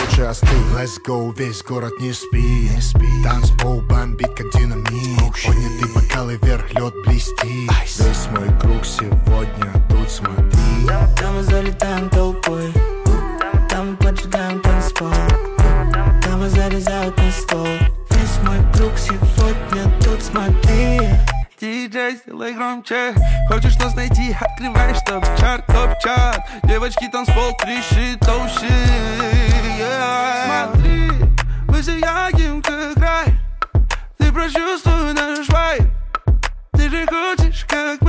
лучше остыл. Let's go, весь город не спит. Танцпол бомбит, как динамит. Поднятый бокалы вверх, лед блестит. Весь мой круг сегодня тут, смотри. Там мы залетаем толпой, там мы поджигаем танцпол, там мы зарезают на стол. Весь мой круг сегодня тут, смотри. Диджей, сделай громче. Хочешь нас найти, открываешь топ-чарт, топ-чарт. Девочки, танцпол, трещит, oh shit, yeah. Смотри, мы сияем, как рай. Ты прочувствуй наш вайб. Ты же хочешь, как